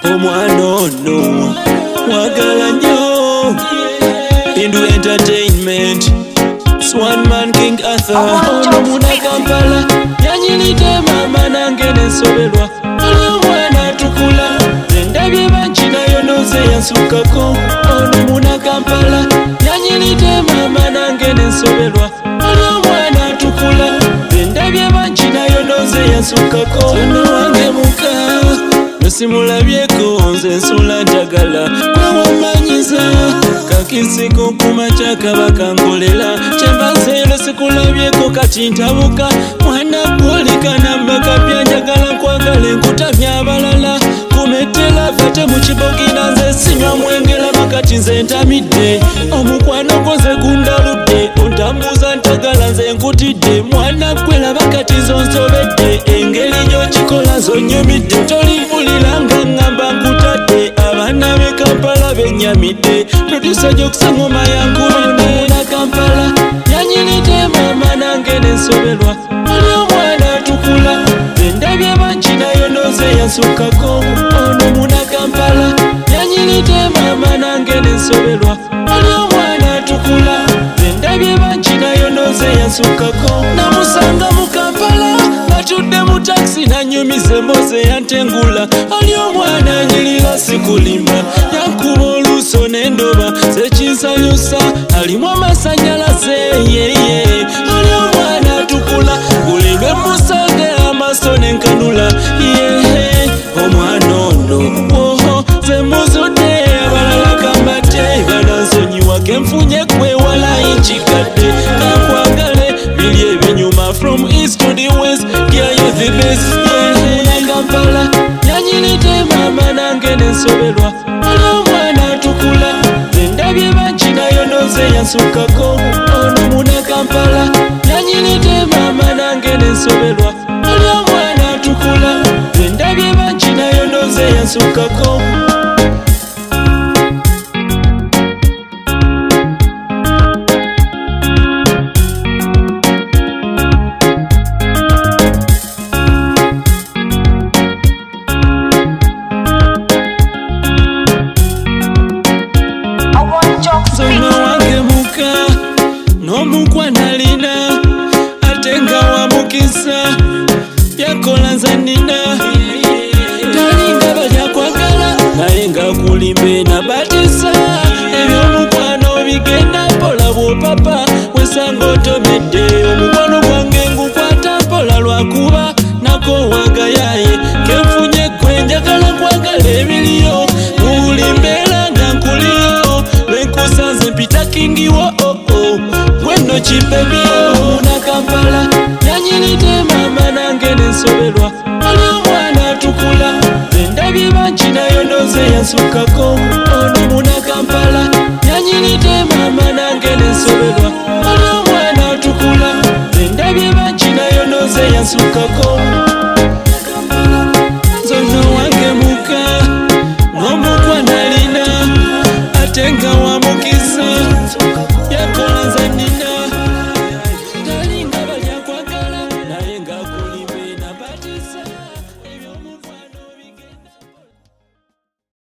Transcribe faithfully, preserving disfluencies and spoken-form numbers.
omwana ono mwagala nnyo. Hindu Entertainment, Swan Man King Arthur. Ono muna Kampala yanyirite mama nange nensoberwa. Ali omwana atukula endabye bangi nayo noze yansukako. Ono muna Kampala yanyirite mama nange nensoberwa. Ali omwana atukula endabye bangi nayo noze yansukako. Ono wange muka simulabyeko nze nsula njagala kwewamanyiza kakisiko kumaca kaba kankolera kyembaseero sikulabyeko kati ntabuka mwana gwolikanambaka byanjagala nkwagala enkutabya abalala kumetera fate mu kibogina nze sinywa mwengera bakati nze ntamidde omukwano gwoze gundaludde ontambuza ntagala nze nkutidde mwana gwera bakati zonsobedde engeri gyokikola zonyumidde tolivulira nga ngamba nkutadde abaana b'e Kampala bennyamidde producer gy'okusangoma yankubidde na Kampala yanyirite mama nange nensoberwa. Ali omwana atukula endabye bangi nayo noze yansukako. Ono muna Kampala yanyirite mama nange nensoberwa. Ali omwana atukula endabye bangi nayo noze yansukako. Namusanga mu Kampala atudde mu taxi nanyumize mboze yantengula. Ali omwana anyirira sikulimba yankuba oluuso nendoba zekinsayusa alimu amasanyalaze yeye. Ali omwana atukula buli lwe musange amaaso nenkanula yehe. Omwana ono oho ze muzudde abalala kambadde banansonyiwa kenfunye kwewala inkikadde kankwagale biri ebinyuma from east to the west yeah you're the best yeah. Kampala yanyirite mama nange nensoberwa. Ali omwana atukula endabye bangi nayo noze yansukako. Ono muna Kampala yanyirite mama nange nensoberwa. Ali omwana atukula endabye bangi nayo noze yansukako. Zono wange muka n'omukwana alina ate nga wamukisa yakola nzanina talinga balyakwagala naye nga kulimbe nabatisa ebyomukwano bigenda mpola bwopapa wesanga otomedde. Omukwano gwange ngukwata mpola lwakuba nako wagayaye kenfunye gwe njagala nkwagala ebiriyo buli mbeera nga nkuliyo lwenkusanze mpita kingiwo oh oh gweno kibebyo. Muna Kampala yanyirite mama nange nensoberwa. Ali omwana atukula endabye bangi nayo noze yansukako. Ono muna Kampala yanyirite mama nange nensoberwa. Ali omwana atukula endabye bangi nayo noze yansukako. Zono wange muka n'omukwana alina ate nga wamukisa